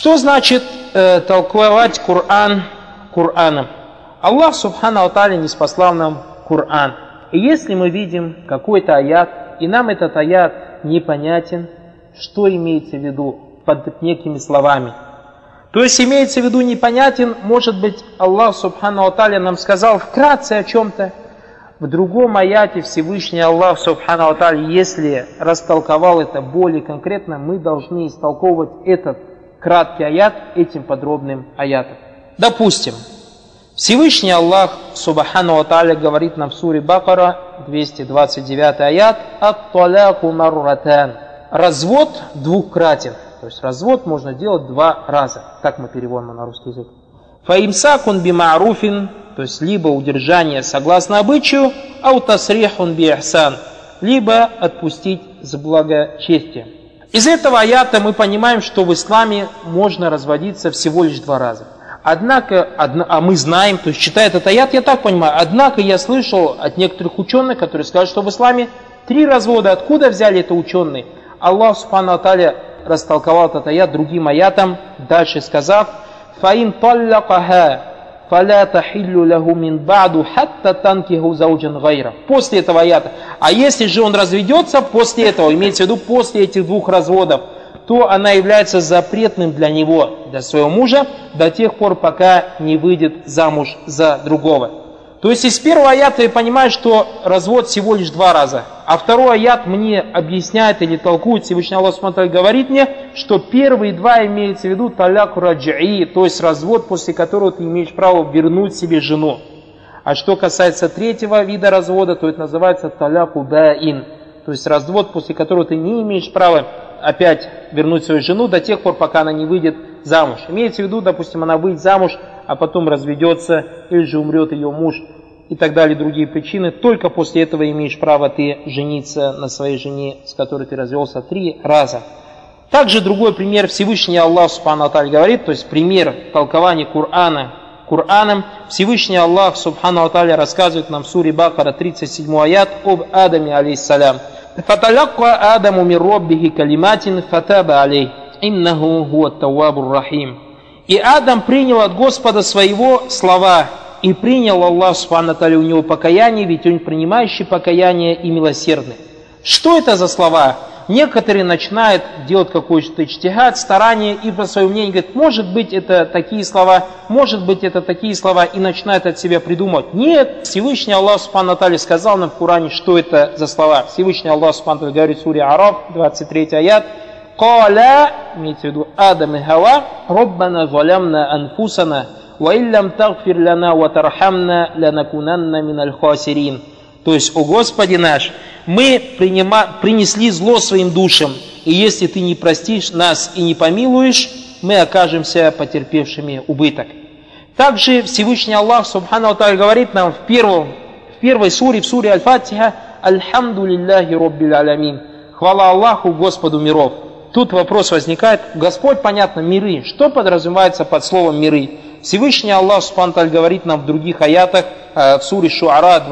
Что значит толковать Коран Кораном? Аллах Субхану ва Тааля ниспослал нам Коран. И если мы видим какой-то аят, и нам этот аят непонятен, что имеется в виду под некими словами? То есть имеется в виду непонятен, может быть, Аллах Субхану ва Тааля нам сказал вкратце о чем-то. В другом аяте Всевышний Аллах Субхану ва Тааля, если растолковал это более конкретно, мы должны истолковывать этот краткий аят этим подробным аятом. Допустим, Всевышний Аллах Субхану ва Тааля говорит нам в суре Бакара, 229 аят, «Ат-таляку марратан». Развод двукратен. То есть развод можно делать 2 раза. Так мы переводим на русский язык. «Фаимсакун бима'руфин», то есть либо удержание согласно обычаю, «ау тасрихун би'ихсан», либо отпустить с благочестием. Из этого аята мы понимаем, что в исламе можно разводиться всего лишь 2 раза. Однако, мы знаем, то есть читая этот аят, я так понимаю, однако я слышал от некоторых ученых, которые скажут, что в исламе 3 развода. Откуда взяли это ученые? Аллах Субхану ва Тааля растолковал этот аят другим аятом, дальше сказав, «Фаин таллакаха фаля тахиллю лаху мин ба'ду хатта танкиху зауджан гайра». После этого аята. А если же он разведется после этого, имеется в виду после этих 2 разводов, то она является запретным для него, для своего мужа, до тех пор, пока не выйдет замуж за другого. То есть из первого аята я понимаю, что развод всего лишь 2 раза. А второй аят мне объясняет или толкует, Всевышний Аллах Субхану говорит мне, что первые 2 имеются в виду таляк раджаи, то есть развод, после которого ты имеешь право вернуть себе жену. А что касается 3-го вида развода, то это называется таляку баин, то есть развод, после которого ты не имеешь права опять вернуть свою жену до тех пор, пока она не выйдет замуж. Имеется в виду, допустим, она выйдет замуж, а потом разведется, или же умрет ее муж, и так далее, другие причины. Только после этого имеешь право ты жениться на своей жене, с которой ты развелся 3 раза. Также другой пример, Всевышний Аллах Субхану ва Тааля говорит, то есть пример толкования Кораном. Всевышний Аллах Субхану ва Тааля рассказывает нам в суре Бакара, 37 аят, об Адаме алейхиссалям. «Фаталякка Адаму мир роббихи калиматин фатаба алейх, иннаху хуа тауабур рахим». И Адам принял от Господа своего слова, и принял Аллах Субхану ва Тааля у него покаяние, ведь он принимающий покаяние и милосердный. Что это за слова? Некоторые начинают делать какой-то иджтихад, старание, и по своему мнению говорят, может быть это такие слова, может быть это такие слова, и начинают от себя придумывать. Нет, Всевышний Аллах Субхану ва Тааля сказал нам в Коране, что это за слова. Всевышний Аллах Субхану ва Тааля говорит в суре Араф, 23 аят, «Каля», имеется в виду Адам и Хава, «Роббана залямна анфусана, ва иллям тагфир ляна ва тархамна лянакунанна миналь хасирин». То есть, о Господи наш, мы принесли зло своим душам, и если ты не простишь нас и не помилуешь, мы окажемся потерпевшими убыток. Также Всевышний Аллах Субхану ва Тааля говорит нам в первой суре, в суре Аль-Фатиха, «Альхамду лилляхи роббил алямин». Хвала Аллаху, Господу миров. Тут вопрос возникает, Господь, понятно, миры. Что подразумевается под словом миры? Всевышний Аллах Субхану ва Тааля говорит нам в других аятах, в суре Шуара,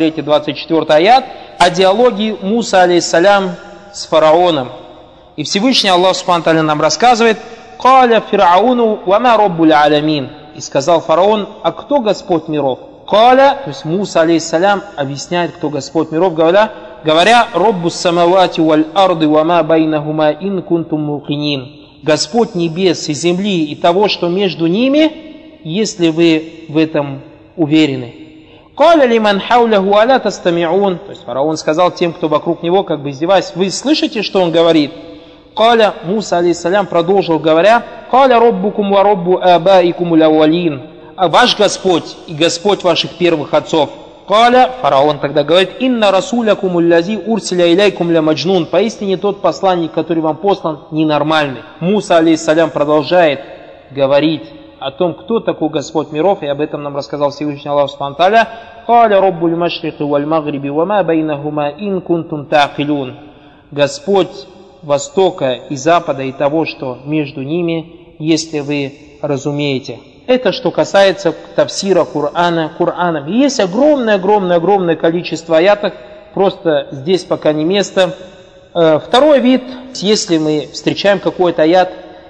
23-24 аят, о диалоге Муса алейхиссалям с фараоном. И Всевышний Аллах Субхану ва Тааля нам рассказывает, «Каля фирауну вама роббуль алямин». И сказал фараон, а кто Господь миров? Каля, то есть Муса алейхиссалям объясняет, кто Господь миров, говоря, «Роббус самавати валь арды вама байнахума ин кунтум мукинин». Господь небес и земли и того, что между ними, если вы в этом уверены. «Каля лиман хауляху аля тастамиун». То есть фараон сказал тем, кто вокруг него, как бы издеваясь, вы слышите, что он говорит? «Каля», Муса алейхиссалям продолжил, говоря, «Каля роббукум ва роббу абаикум лавалин». А ваш Господь и Господь ваших первых отцов. «Каля», фараон тогда говорит, «Инна расулякум уллязи урсиля иляйкум ля маджнун». Поистине тот посланник, который вам послан, ненормальный. Муса алейхиссалям продолжает говорить о том, кто такой Господь миров, и об этом нам рассказал Всевышний Аллах Субхану ва Тааля. «Каля роббуль машрики валь магриби вама байнахума ин кунтум таакилун». Господь Востока и Запада и того, что между ними, если вы разумеете. Это что касается тафсира Кораном. И есть огромное количество аятов, просто здесь пока не место. Второй вид, если мы встречаем какой-то аят,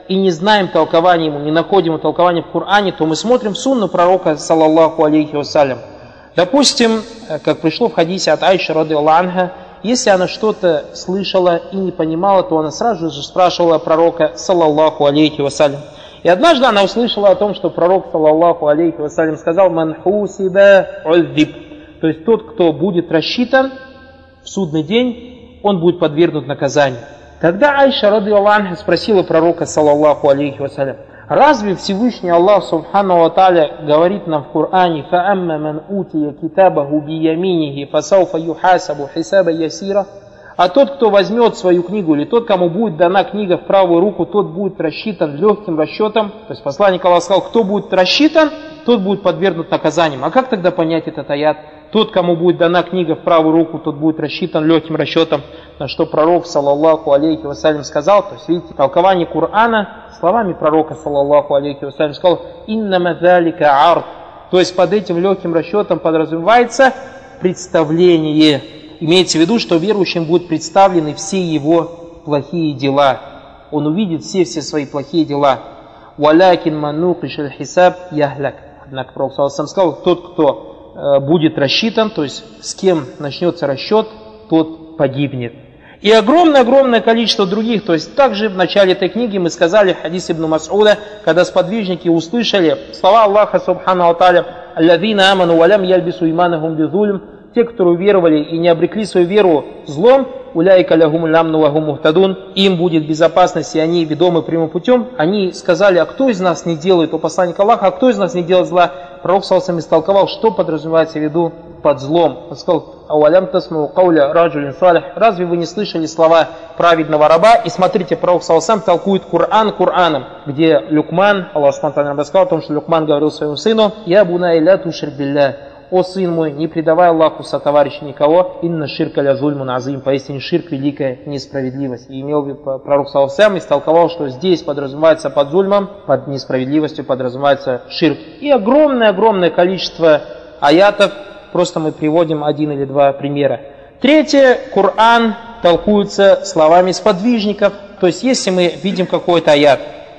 и не знаем толкования ему, не находим толкования в Коране, то мы смотрим сунну пророка, саллаллаху алейхи вассалям. Допустим, как пришло в хадисе от Айши, радиаллаху анха, если она что-то слышала и не понимала, то она сразу же спрашивала пророка, саллаллаху алейхи вассалям. И однажды она услышала о том, что пророк, саллаллаху алейхи вассалям, сказал: «Ман хусиба уззиб», то есть тот, кто будет рассчитан в судный день, он будет подвергнут наказанию. Тогда Айша, радиаллаху анха, спросила пророка, саллаллаху алейхи вассалям: разве Всевышний Аллах, субхану ва тааля, говорит нам в Коране: «Фаамма ман утия китабаху бияминихи фасауфа юхасабу хисаба ясира», а тот, кто возьмет свою книгу, или тот, кому будет дана книга в правую руку, тот будет рассчитан легким расчетом. То есть посланник Аллаха сказал: кто будет рассчитан, тот будет подвергнут наказаниям. А как тогда понять этот аят? Тот, кому будет дана книга в правую руку, тот будет рассчитан легким расчетом. На что пророк, саллаллаху алейхи вассалям, сказал, то есть видите, толкование Корана словами пророка, саллаллаху алейхи вассалям, сказал: «Иннама залика ард», то есть под этим легким расчетом подразумевается представление. Имеется в виду, что верующим будут представлены все его плохие дела. Он увидит все свои плохие дела. «Валякин манукиш аль-хисаб яхляк». Однако пророк сказал: тот, кто будет рассчитан, то есть с кем начнется расчет, тот погибнет. И огромное-огромное количество других. То есть также в начале этой книги мы сказали хадис Ибн Мас'уда, когда сподвижники услышали слова Аллаха субхану ва тааля: «Аллазина аману ва лям ялбису иманахум бизульм», те, которые уверовали и не обрекли свою веру злом, уляйка лягумул амну ва гум мухтадун, им будет безопасность, и они ведомы прямым путем. Они сказали: а кто из нас не делает, о посланник Аллаха, а кто из нас не делает зла? Пророк саллаллаху алейхи истолковал, что подразумевается в виду под злом. Он сказал: «Ауалям тасмау кауля раджулин салих». Разве вы не слышали слова праведного раба? И смотрите, пророк саллаллаху алейхи толкует Коран Кораном, где Люкман, Аллах субхану рассказал о том, что Люкман говорил своему сыну: «Я бунай ля тушрик билля». О сын мой, не предавай Аллаху сотоварища никого, инна ширка ля зульмун азим, поистине ширк великая несправедливость. И имел в виду пророк саллаллаху алейхи истолковал, что здесь подразумевается под зульмом, под несправедливостью подразумевается ширк. И огромное количество аятов, просто мы приводим один или два примера. Третье, Коран толкуется словами сподвижников. То есть если мы видим какой-то аят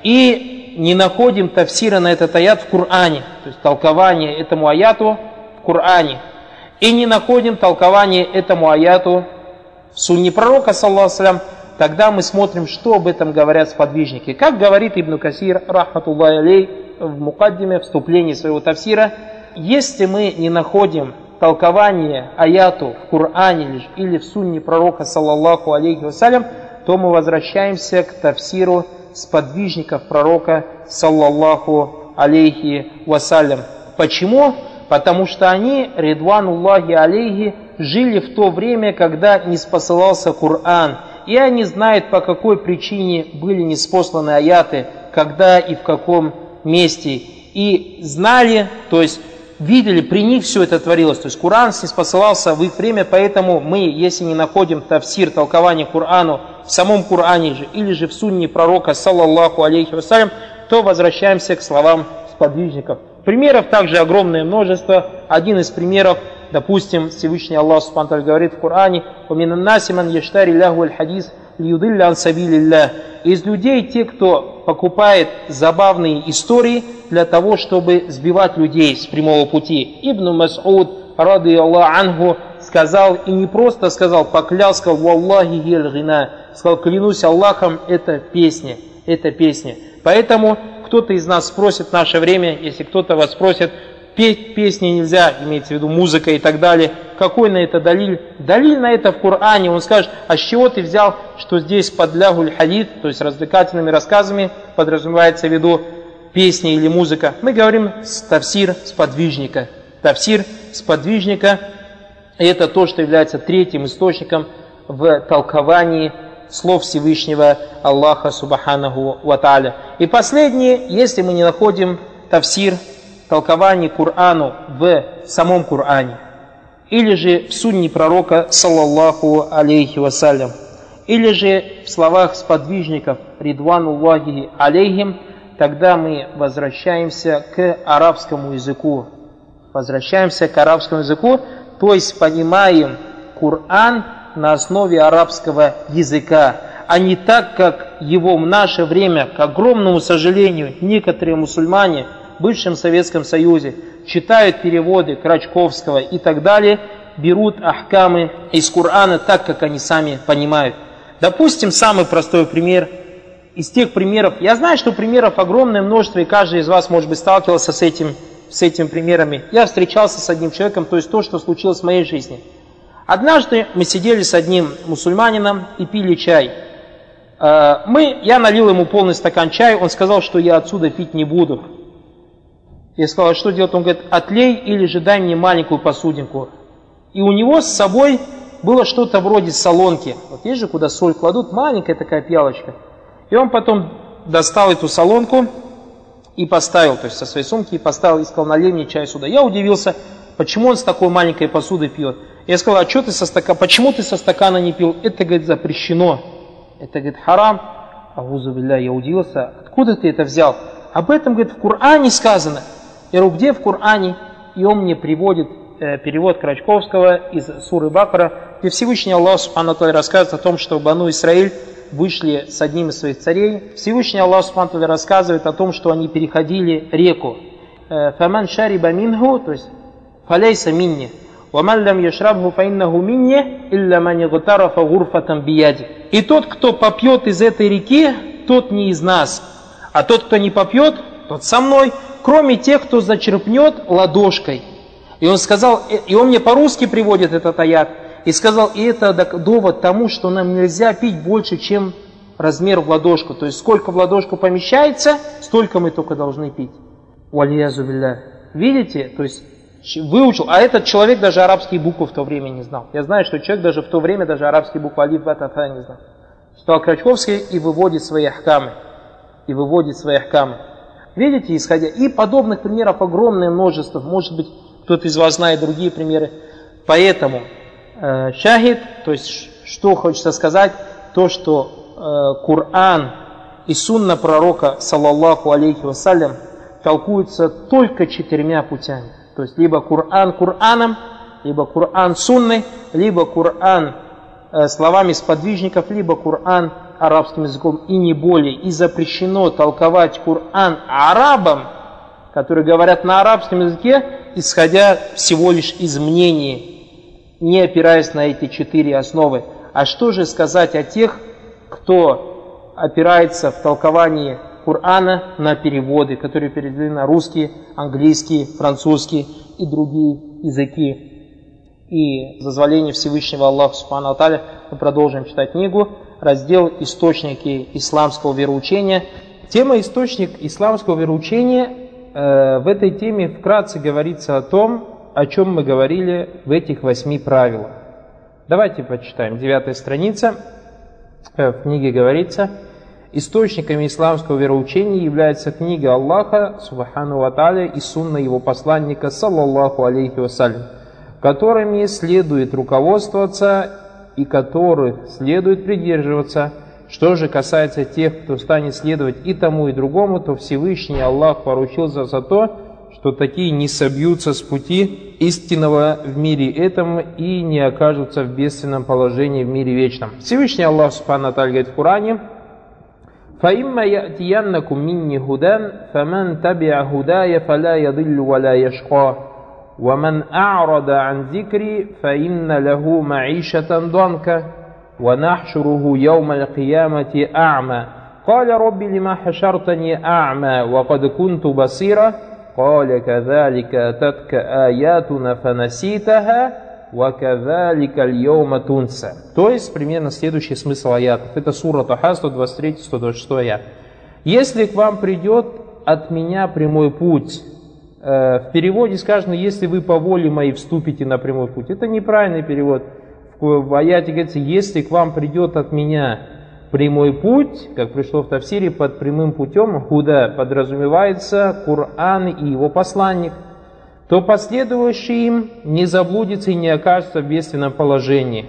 и не находим тафсира на этот аят в Коране, то есть толкование этому аяту в Коране, и не находим толкование этому аяту в сунне пророка, саллаллаху алейхи, тогда мы смотрим, что об этом говорят сподвижники. Как говорит Ибн Касир, рахматуллахи алейх, в мукаддиме, вступлении своего тафсира: если мы не находим толкование аяту в Коране или в сунне пророка, саллаллаху алейхи вассалям, то мы возвращаемся к тафсиру сподвижников пророка, саллаллаху алейхи вассалям. Почему? Потому что они, ридвануллахи алейхи, жили в то время, когда не спосылался Коран. И они знают, по какой причине были ниспосланы аяты, когда и в каком месте. И знали, то есть видели, при них все это творилось. То есть Коран ниспосылался в их время, поэтому мы, если не находим тафсир, толкование Корану в самом Коране же, или же в сунне пророка, саллаллаху алейхи вассалям, то возвращаемся к словам сподвижников. Примеров также огромное множество. Один из примеров, допустим, Всевышний Аллах субхану ва тааля говорит в Коране: «Ваминан наси ман яштари лягу аль-хадис лиюдилля ан сабилилля». Из людей те, кто покупает забавные истории для того, чтобы сбивать людей с прямого пути. Ибн Мас'уд, радиаллаху анху, сказал, и не просто сказал, поклялся, сказал: «Валлахи хияль гина», сказал: «Клянусь Аллахом, это песня, это песня». Поэтому кто-то из нас спросит в наше время, если кто-то вас спросит, петь песни нельзя, имеется в виду музыка и так далее, какой на это далиль? Далиль на это в Коране. Он скажет: а с чего ты взял, что здесь под лягуль хадид, то есть развлекательными рассказами, подразумевается в виду песни или музыка? Мы говорим тафсир сподвижника. Тафсир сподвижника — это то, что является третьим источником в толковании слов Всевышнего Аллаха субханаху ва тааля. И последнее, если мы не находим тафсир, толкование Корану в самом Коране, или же в сунне пророка, саллаллаху алейхи вассалям, или же в словах сподвижников, ридвануллахи алейхим, тогда мы возвращаемся к арабскому языку. Возвращаемся к арабскому языку, то есть понимаем Коран на основе арабского языка. а не так, как его в наше время, к огромному сожалению, некоторые мусульмане в бывшем Советском Союзе читают переводы Крачковского и так далее, берут ахкамы из Корана так, как они сами понимают. Допустим, самый простой пример из тех примеров. Я знаю, что примеров огромное множество, и каждый из вас, может быть, сталкивался с этими примерами. Я встречался с одним человеком, то есть то, что случилось в моей жизни. Однажды мы сидели с одним мусульманином и пили чай. Я налил ему полный стакан чая, он сказал, что я отсюда пить не буду. Я сказал, а что делать? Он говорит, отлей или же дай мне маленькую посудинку. И у него с собой было что-то вроде солонки. Вот есть же, куда соль кладут, маленькая такая пиалочка. И он потом достал эту солонку и поставил, то есть со своей сумки, и поставил, и сказал, налей мне чай сюда. Я удивился, почему он с такой маленькой посуды пьет. Я сказал, а что ты почему ты со стакана не пил? Это, говорит, запрещено. Это, говорит, харам. Аузу билля, я удивился. Откуда ты это взял? Об этом, говорит, в Коране сказано. Я говорю, где в Коране? И он мне приводит перевод Крачковского из суры Бакара, где Всевышний Аллах Субхану ва Тааля рассказывает о том, что Бану Исраиль вышли с одним из своих царей. Всевышний Аллах Субхану ва Тааля рассказывает о том, что они переходили реку. Фаман шариба минху, то есть фаляйса минни. وَمَنْ لَمْ يَشْرَبْهُ فَإِنَّهُ مِنِّي إِلَّا مَنْ يَغْتَرَفَ غُرْفَةً بِيَدِهِ. И тот, кто попьет из этой реки, тот не из нас. А тот, кто не попьет, тот со мной, кроме тех, кто зачерпнет ладошкой. И он сказал, и он мне по-русски приводит этот аят, и сказал, и это довод тому, что нам нельзя пить больше, чем размер в ладошку. То есть сколько в ладошку помещается, столько мы только должны пить. Валиязу билля. Видите? То есть выучил, а этот человек даже арабские буквы в то время не знал. Я знаю, что человек даже в то время даже арабские буквы алиф, ба, та, та не знал. Читал Крачковский и выводит свои ахкамы. Видите, исходя. И подобных примеров огромное множество. Может быть, кто-то из вас знает другие примеры. Поэтому шахид, то есть что хочется сказать, то, что Коран и сунна пророка, саллаллаху алейхи вассалям, толкуются только 4 путями. То есть либо Коран Кораном, либо Коран сунной, либо Коран словами сподвижников, либо Коран арабским языком, и не более. И запрещено толковать Коран арабам, которые говорят на арабском языке, исходя всего лишь из мнений, не опираясь на эти 4 основы. А что же сказать о тех, кто опирается в толковании Корана на переводы, которые переведены на русский, английский, французский и другие языки. И с дозволения Всевышнего Аллаха Субхану ва Тааля мы продолжим читать книгу, раздел «Источники исламского вероучения». Тема «Источник исламского вероучения» в этой теме вкратце говорится о том, о чем мы говорили в этих 8 правилах. Давайте почитаем. 9-я страница. В книге говорится: источниками исламского вероучения является книга Аллаха Субхану ва Тааля и сунна его посланника, саллаллаху алейхи вассалям, которыми следует руководствоваться и которых следует придерживаться. Что же касается тех, кто станет следовать и тому, и другому, то Всевышний Аллах поручился за то, что такие не собьются с пути истинного в мире этом и не окажутся в бедственном положении в мире вечном. Всевышний Аллах Субхану ва Тааля говорит в Коране: فَإِمَّا يَأْتِيَنَّكُمْ مِنِّي هُدًى فَمَنْ تَبِعَ هُدَايَ فَلَا يَضِلُّ وَلَا يَشْقَى وَمَنْ أَعْرَضَ عَنْ ذِكْرِي فَإِنَّ لَهُ مَعِيشَةً ضَنْكًا وَنَحْشُرُهُ يَوْمَ الْقِيَامَةِ أَعْمَى قَالَ رَبِّ لِمَ حَشَرْتَنِي أَعْمَى وَقَدْ كُنْتُ بَصِيرًا قَالَ كَذَلِكَ أَتَتْكَ آيَاتُنَا فَنَسِيتَهَا وَكَذَلِكَ الْيَوْمَ تُنْسَى. То есть примерно следующий смысл аятов. Это сура Таха, 123-126 аят. Если к вам придет от меня прямой путь, в переводе сказано, если вы по воле моей вступите на прямой путь. Это неправильный перевод. В аяте говорится, если к вам придет от меня прямой путь, как пришло в Тафсире, под прямым путем, худа подразумевается Коран и его посланник, то последующий им не заблудится и не окажется в бедственном положении.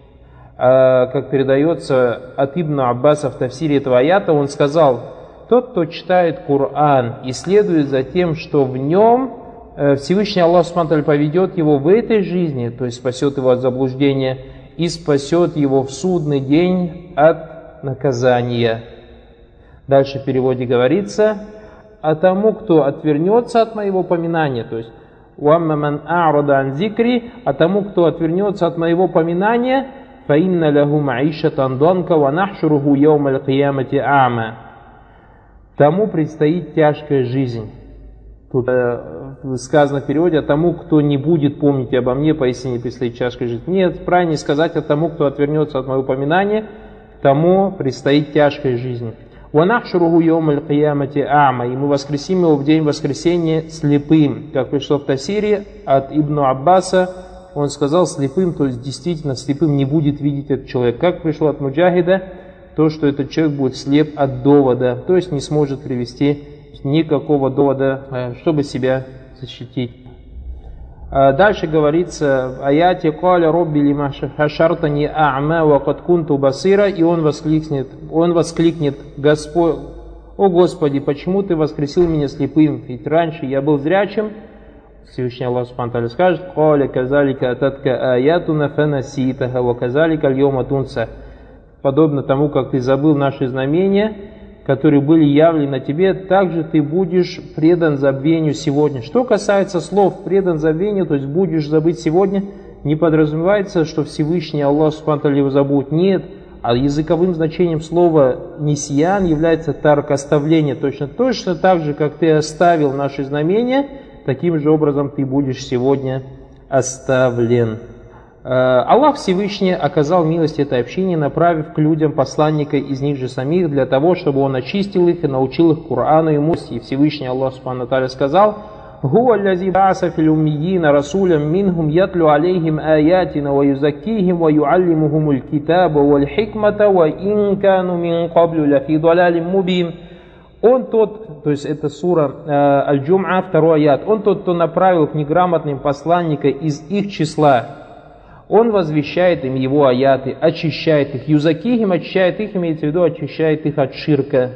Как передается от Ибн Аббаса в Тафсире этого аята, он сказал: тот, кто читает Коран и следует за тем, что в нем, Всевышний Аллах Субхану ва Тааля поведет его в этой жизни, то есть спасет его от заблуждения, и спасет его в судный день от наказания. Дальше в переводе говорится: а тому, кто отвернется от моего поминания, то есть «Уамма ман а'рада ан зикри», а тому, кто отвернется от моего поминания, «Фаинна лаху ма'ишатан данка ва нахшуруху яумаль киямати а'ма». Тому предстоит тяжкая жизнь. Тут сказано в переводе: а тому, кто не будет помнить обо мне, поистине предстоит тяжкая жизнь. Нет, правильнее сказать: а тому, кто отвернется от моего поминания, тому предстоит тяжкая жизнь. «Ванахшуруху яумаль киямати а'ма», и мы воскресим его в день воскресения слепым. Как пришло в Тафсире от Ибн Аббаса, он сказал слепым, то есть действительно слепым не будет видеть этот человек. Как пришло от Муджахида, то, что этот человек будет слеп от довода, то есть не сможет привести никакого довода, чтобы себя защитить. Дальше говорится в аяте: «Каля робби лима хашартани а'ма ва кад кунту басира», и он воскликнет: «Господь, о Господи, почему ты воскресил меня слепым? Ведь раньше я был зрячим». Всевышний Аллах Субхану ва Тааля скажет: «Каля казалика ататка аятуна фанаситаха ва казалика аль-йома тунса». Подобно тому, как ты забыл наши знамения, которые были явлены тебе, также ты будешь предан забвению сегодня. Что касается слов «предан забвению», то есть будешь забыть сегодня, не подразумевается, что Всевышний Аллах Субхану ва Тааля его забудет. Нет, а языковым значением слова «нисьян» является тарк, оставление. Точно так же, как ты оставил наши знамения, таким же образом ты будешь сегодня оставлен. Аллах Всевышний оказал милость этой общине, направив к людям посланника из них же самих, для того, чтобы он очистил их и научил их Корану и Мусе. И Всевышний Аллах Субхану ва Тааля сказал: «Хуа аллази ба'аса фил уммиина расулям минхум ятлу алейхим аятина ва юзаккихим ва юаллимухумуль китаба валь хикмата ва ин кану мин каблю лафи далалим мубин». Он тот, то есть это сура Аль-Джум'а, 2 аят, он тот, кто направил к неграмотным посланника из их числа. Он возвещает им его аяты, очищает их. Юзакихим, очищает их, имеется в виду, очищает их от ширка.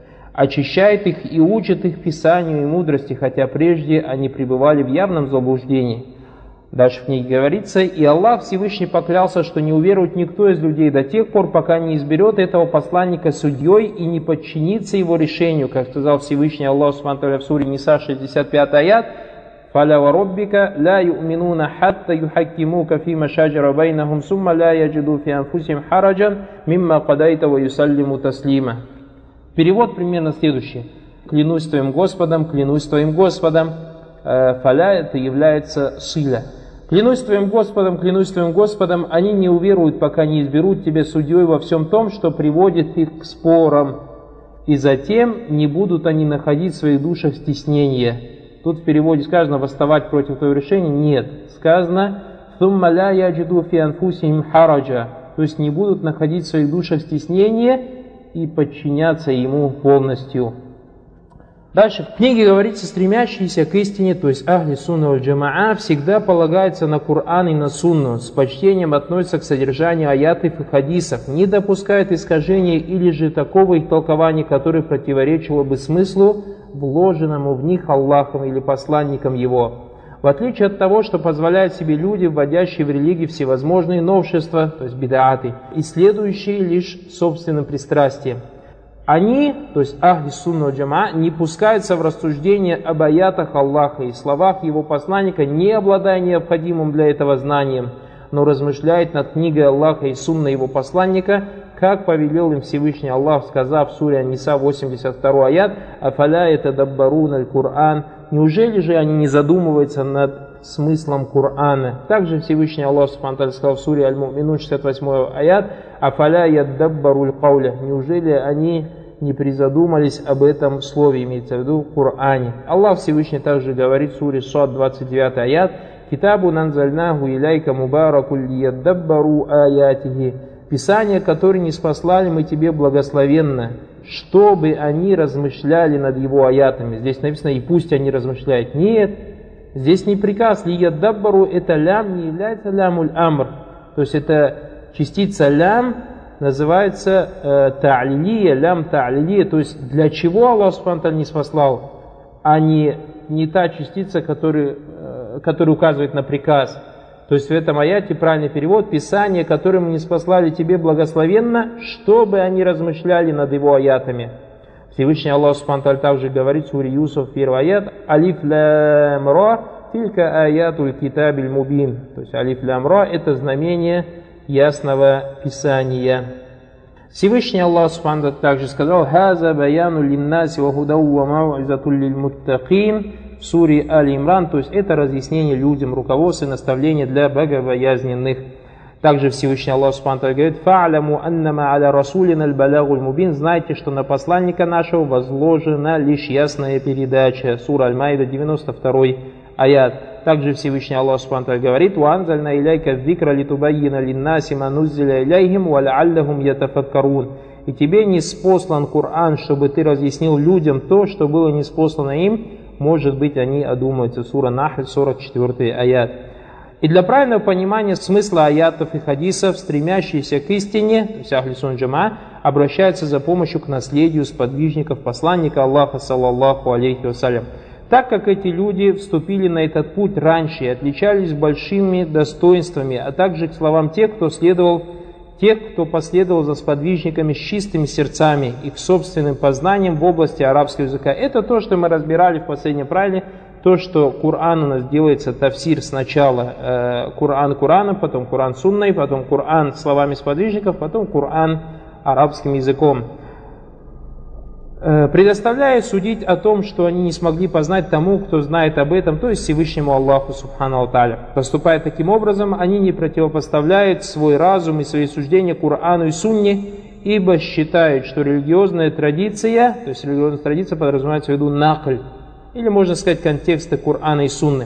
Очищает их и учит их писанию и мудрости, хотя прежде они пребывали в явном заблуждении. Дальше в книге говорится: «И Аллах Всевышний поклялся, что не уверует никто из людей до тех пор, пока не изберет этого посланника судьей и не подчинится его решению». Как сказал Всевышний Аллах Субхану ва Тааля в суре Ниса, 65 аят: «Фаля ва роббика ла ю'минуна хатта юхаккимука фима шаджара байнахум сумма ла яджиду фи анфусихим хараджан мимма кадайта ва юсаллиму таслима». Перевод примерно следующий: «Клянусь твоим Господом, клянусь твоим Господом». Фаля — это является силя. «Клянусь твоим Господом, они не уверуют, пока не изберут тебя судьей во всем том, что приводит их к спорам, и затем не будут они находить в своих душах стеснения». Тут в переводе сказано «восставать против твоего решения». Нет, сказано «Сумма ля яджиду фи анфусихим хараджа», то есть не будут находить в своих душах стеснения и подчиняться ему полностью. Дальше в книге говорится: стремящиеся к истине, то есть ахли сунна валь джамаа, всегда полагаются на Кур'ан и на сунну, с почтением относятся к содержанию аятов и хадисов, не допускают искажения или же такого их толкования, которое противоречило бы смыслу, вложенному в них Аллахом или посланником его. В отличие от того, что позволяют себе люди, вводящие в религии всевозможные новшества, то есть бидааты, и следующие лишь собственным пристрастием. Они, то есть ахли сунна валь джамаа, не пускаются в рассуждение об аятах Аллаха и словах его посланника, не обладая необходимым для этого знанием, но размышляют над книгой Аллаха и сунной его посланника, как повелел им Всевышний Аллах, сказав в суре Ан-Ниса, 82 аят: «Афаля ятадаббарун аль-Кур'ан». Неужели же они не задумываются над смыслом Кур'ана? Также Всевышний Аллах Субхану ва Тааля сказал в суре Аль-Муминун, 68 аят: «Афаля яддаббаруль кауля». Неужели они не призадумались об этом слове, имеется в виду в Коране? Аллах Всевышний также говорит в суре Сад, 29 аят: «Китабу нанзальнаху иляйка мубаракуль яддаббару аятихи». Писание, которое ниспослали мы тебе благословенно, чтобы они размышляли над его аятами. Здесь написано «и пусть они размышляют». Нет, здесь не приказ. Лияддаббару — это лям, не является лямуль амр. То есть это частица лям называется та'лилия, лям та'лилия. То есть для чего Аллах Субхану ва Тааля ниспослал, а не та частица, которая указывает на приказ. То есть в этом аяте правильный перевод: Писание, которое мы ниспослали тебе благословенно, чтобы они размышляли над его аятами. Всевышний Аллах Субхану ва Тааля также говорит в суре Юсуф, первый аят: Алиф лям ра тилька аятуль китабиль мубин. То есть алиф лям ра — это знамение ясного Писания. Всевышний Аллах Субхану ва Тааля также сказал: Хаза баяну линнаси ва худау ва мау'изатуль лиль муттакин в суре Аль-Имран. То есть это разъяснение людям, руководство и наставление для богобоязненных. Также Всевышний Аллах Субхану ва Тааля говорит: «Фа'ляму аннама аля расулина аль-балягуль мубин». Знайте, что на посланника нашего возложена лишь ясная передача. Сура Аль-Майда, 92 аят. Также Всевышний Аллах Субхану ва Тааля говорит: «Ва анзальна иляйка зикра литубайина линнаси ма нуззиля иляйхим ва ла'аллахум ятафаккарун». И тебе ниспослан Коран, чтобы ты разъяснил людям то, что было ниспослано им. Может быть, они одумаются. Сура Нахль, 44 аят. И для правильного понимания смысла аятов и хадисов, стремящиеся к истине, то есть Ахль Сунна Джамаа, обращаются за помощью к наследию сподвижников посланника Аллаха, саллаллаху алейхи вассалям. Так как эти люди вступили на этот путь раньше и отличались большими достоинствами, а также к словам тех, кто последовал за сподвижниками с чистыми сердцами и к собственным познаниям в области арабского языка. Это то, что мы разбирали в последнем правиле. То, что Коран у нас делается тафсир сначала Коран Кораном, потом Коран Сунной, потом Коран словами сподвижников, потом Коран арабским языком. Предоставляя судить о том, что они не смогли познать тому, кто знает об этом, то есть Всевышнему Аллаху Субхану ва Тааля. Поступая таким образом, они не противопоставляют свой разум и свои суждения Корану и Сунне, ибо считают, что религиозная традиция, то есть религиозная традиция подразумевается в виду накль, или можно сказать контексты Корана и Сунны,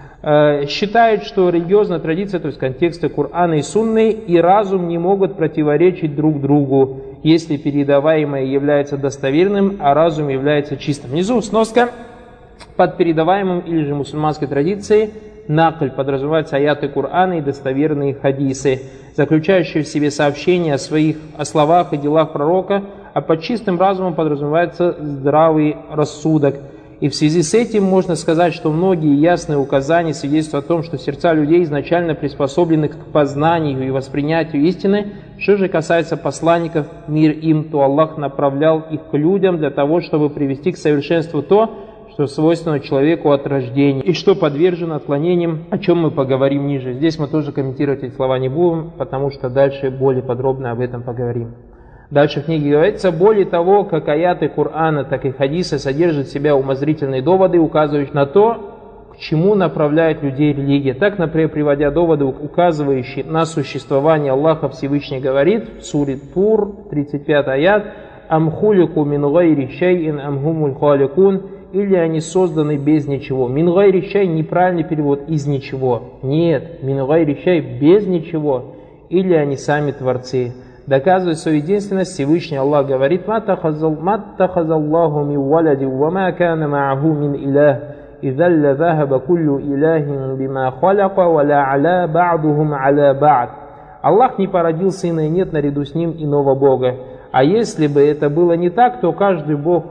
считают, что религиозная традиция, то есть контексты Корана и Сунны, и разум не могут противоречить друг другу, если передаваемое является достоверным, а разум является чистым. Внизу сноска: под передаваемым или же мусульманской традицией накль подразумеваются аяты Корана и достоверные хадисы, заключающие в себе сообщения о словах и делах пророка, а под чистым разумом подразумевается здравый рассудок. И в связи с этим можно сказать, что многие ясные указания свидетельствуют о том, что сердца людей изначально приспособлены к познанию и воспринятию истины. Что же касается посланников, мир им, то Аллах направлял их к людям для того, чтобы привести к совершенству то, что свойственно человеку от рождения, и что подвержено отклонениям, о чем мы поговорим ниже. Здесь мы тоже комментировать эти слова не будем, потому что дальше более подробно об этом поговорим. Дальше в книге говорится: более того, как аяты Корана, так и хадисы содержат в себе умозрительные доводы, указывающие на то, к чему направляет людей религия. Так, например, приводя доводы, указывающие на существование Аллаха, Всевышний говорит в суре Тур, 35 аят: «Ам хулику мин гайри шайин ам хумуль халикун». Или они созданы без ничего. Мин гайри шай — неправильный перевод, из ничего. Нет, мин гайри шай — без ничего. Или они сами творцы. Доказывая свою единственность, Всевышний Аллах говорит: «Маттахазаллаху мин валади, ва ма кана ма'аху мин илях, идалля захаба куллю иляхин бима халяка, ва ла аля ба'духум аля ба'д». Аллах не породил сына, и нет наряду с ним иного Бога. А если бы это было не так, то каждый Бог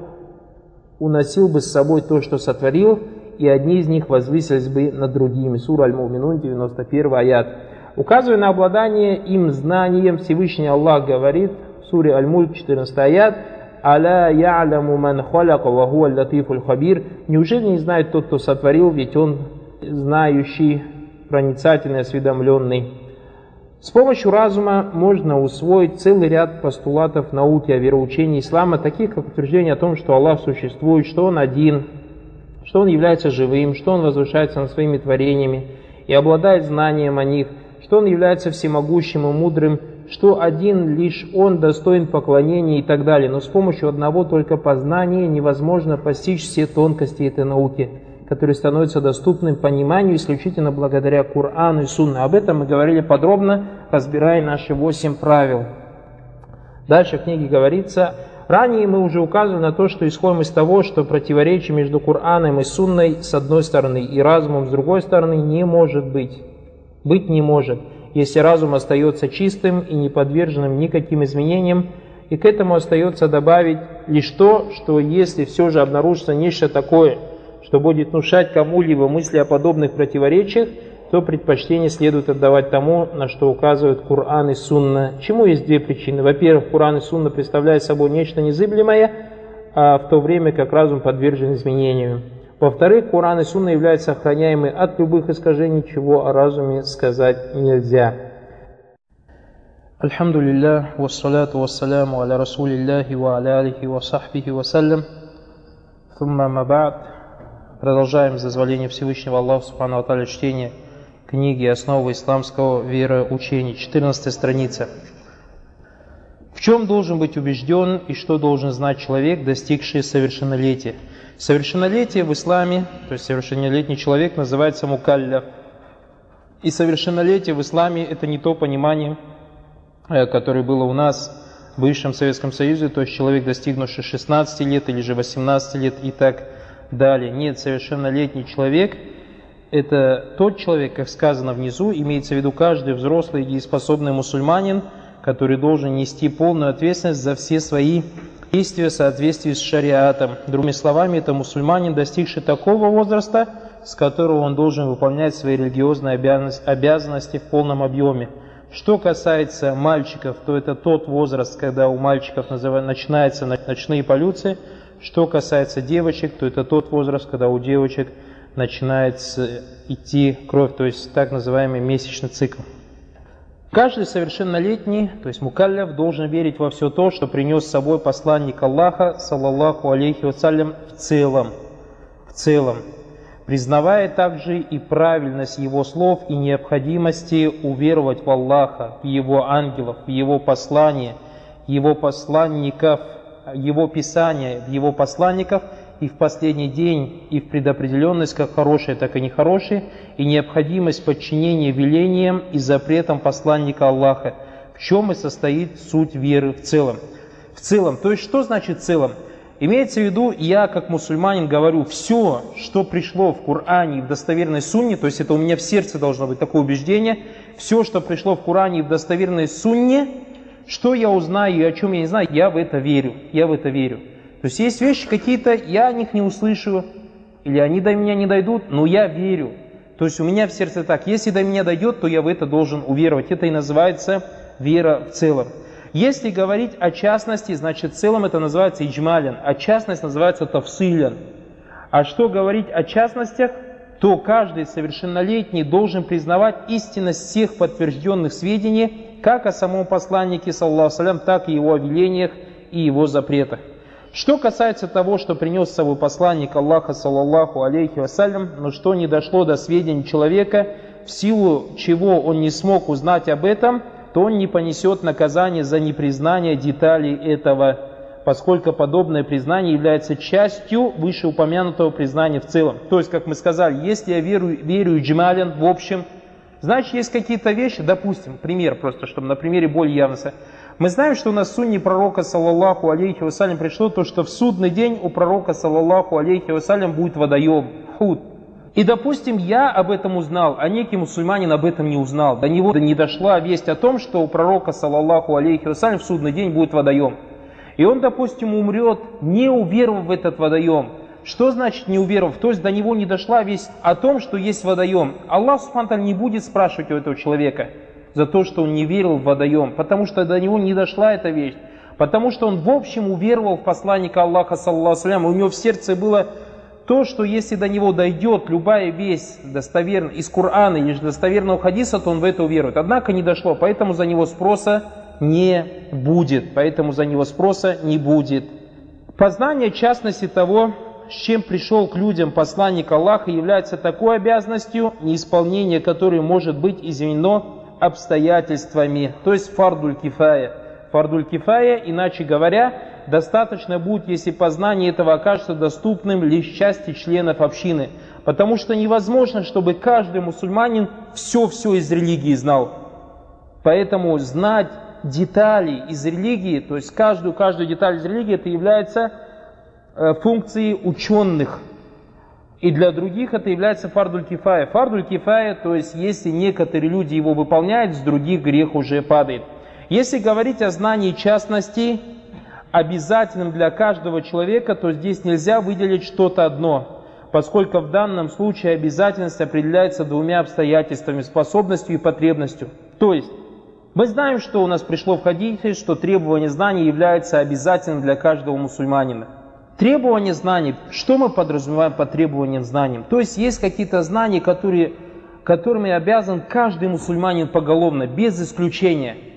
уносил бы с собой то, что сотворил, и одни из них возвысились бы над другими. Сура Аль-Муминун, 91 аят. Указывая на обладание им знанием, Всевышний Аллах говорит в суре Аль-Мульк, 14 аят: «Аля я'ляму ман халяка ва хуа латифуль хабир». Неужели не знает тот, кто сотворил, ведь он знающий, проницательный, осведомленный. С помощью разума можно усвоить целый ряд постулатов науки о вероучении ислама, таких как утверждение о том, что Аллах существует, что Он один, что Он является живым, что Он возвышается над своими творениями и обладает знанием о них, что Он является всемогущим и мудрым, что один лишь Он достоин поклонения и так далее. Но с помощью одного только познания невозможно постичь все тонкости этой науки, которые становятся доступным пониманию исключительно благодаря Корану и Сунне. Об этом мы говорили подробно, разбирая наши 8 правил. Дальше в книге говорится: ранее мы уже указывали на то, что исходим из того, что противоречие между Кораном и Сунной с одной стороны и разумом с другой стороны не может быть. Быть не может, если разум остается чистым и не подверженным никаким изменениям. И к этому остается добавить лишь то, что если все же обнаружится нечто такое, что будет внушать кому-либо мысли о подобных противоречиях, то предпочтение следует отдавать тому, на что указывают Кур'ан и Сунна. Чему есть две причины? Во-первых, Кур'ан и Сунна представляют собой нечто незыблемое, а в то время как разум подвержен изменению. Во-вторых, Кур'ан и Сунна являются охраняемыми от любых искажений, чего о разуме сказать нельзя. Альхамдулиллах, вассаляту вассаляму аля расулиллахи ва аля алихи ва сахбихи вассалям. Сумма ма ба'д. Продолжаем с дозволения Всевышнего Аллаха Субхану ва Тааля чтение книги «Основы исламского вероучения», 14 страница. В чем должен быть убежден и что должен знать человек, достигший совершеннолетия? Совершеннолетие в исламе, то есть совершеннолетний человек, называется мукалляф. И совершеннолетие в исламе – это не то понимание, которое было у нас в бывшем Советском Союзе, то есть человек, достигнувший 16 лет или же 18 лет и так далее. Нет, совершеннолетний человек – это тот человек, как сказано внизу, имеется в виду каждый взрослый и дееспособный мусульманин, который должен нести полную ответственность за все свои действия в соответствии с шариатом. Другими словами, это мусульманин, достигший такого возраста, с которого он должен выполнять свои религиозные обязанности в полном объеме. Что касается мальчиков, то это тот возраст, когда у мальчиков начинаются ночные полюции. Что касается девочек, то это тот возраст, когда у девочек начинает идти кровь, то есть так называемый месячный цикл. Каждый совершеннолетний, то есть мукалляф, должен верить во все то, что принес с собой посланник Аллаха, саллаллаху алейхи вассалям, в целом, признавая также и правильность его слов и необходимости уверовать в Аллаха, в его ангелов, в его послания, его посланников, его писания, в его посланников, и в последний день, и в предопределенность, как хорошие, так и нехорошие, и необходимость подчинения велениям и запретам посланника Аллаха, в чем и состоит суть веры в целом. В целом, то есть что значит в целом? Имеется в виду, я как мусульманин говорю, все, что пришло в Коране и в достоверной сунне, то есть это у меня в сердце должно быть такое убеждение, все, что пришло в Коране и в достоверной сунне, что я узнаю и о чем я не знаю, я в это верю. То есть есть вещи какие-то, я о них не услышу, или они до меня не дойдут, но я верю. То есть у меня в сердце так, если до меня дойдет, то я в это должен уверовать. Это и называется вера в целом. Если говорить о частности, значит в целом это называется иджмалян, а частность называется тафсилян. А что говорить о частностях, то каждый совершеннолетний должен признавать истинность всех подтвержденных сведений, как о самом посланнике, саллаллаху алейхи ва саллям, так и его велениях и его запретах. Что касается того, что принес с собой посланник Аллаха, саллаллаху алейхи вассалям, но что не дошло до сведений человека, в силу чего он не смог узнать об этом, то он не понесет наказание за непризнание деталей этого, поскольку подобное признание является частью вышеупомянутого признания в целом. То есть, как мы сказали, если я верю иджмалян в общем, значит есть какие-то вещи, допустим, пример просто, чтобы на примере более явно. Мы знаем, что у нас в сунне пророка, саллаллаху алейхи вассалям, пришло то, что в судный день у пророка, саллаллаху алейхи вассалям, будет водоем, худ. И, допустим, я об этом узнал, а некий мусульманин об этом не узнал. До него не дошла весть о том, что у пророка, саллаллаху алейхи вассалям, в судный день будет водоем. И он, допустим, умрет, не уверовав в этот водоем. Что значит не уверовав? То есть до него не дошла весть о том, что есть водоем. Аллах субхану ва тааля не будет спрашивать у этого человека за то, что он не верил в водоем, потому что до него не дошла эта вещь, потому что он в общем уверовал в посланника Аллаха, саллаллаху алейхи ва саллям, у него в сердце было то, что если до него дойдет любая весть достоверная из Корана или же достоверного хадиса, то он в это уверует. Однако не дошло, поэтому за него спроса не будет. Познание частности того, с чем пришел к людям посланник Аллаха, является такой обязанностью, неисполнение которой может быть извинено обстоятельствами, то есть фардуль кифая. Фардуль кифая, иначе говоря, достаточно будет, если познание этого окажется доступным лишь части членов общины. Потому что невозможно, чтобы каждый мусульманин все из религии знал. Поэтому знать детали из религии, то есть каждую деталь из религии, это является функцией ученых. И для других это является фардуль кифая. Фардуль кифая, то есть если некоторые люди его выполняют, с других грех уже падает. Если говорить о знании частностей, обязательным для каждого человека, то здесь нельзя выделить что-то одно. поскольку в данном случае обязательность определяется двумя обстоятельствами: способностью и потребностью. То есть, мы знаем, что у нас пришло в хадисе, что требование знаний является обязательным для каждого мусульманина. Требование знаний, что мы подразумеваем под требованием знаний? То есть, есть какие-то знания, которыми обязан каждый мусульманин поголовно, без исключения.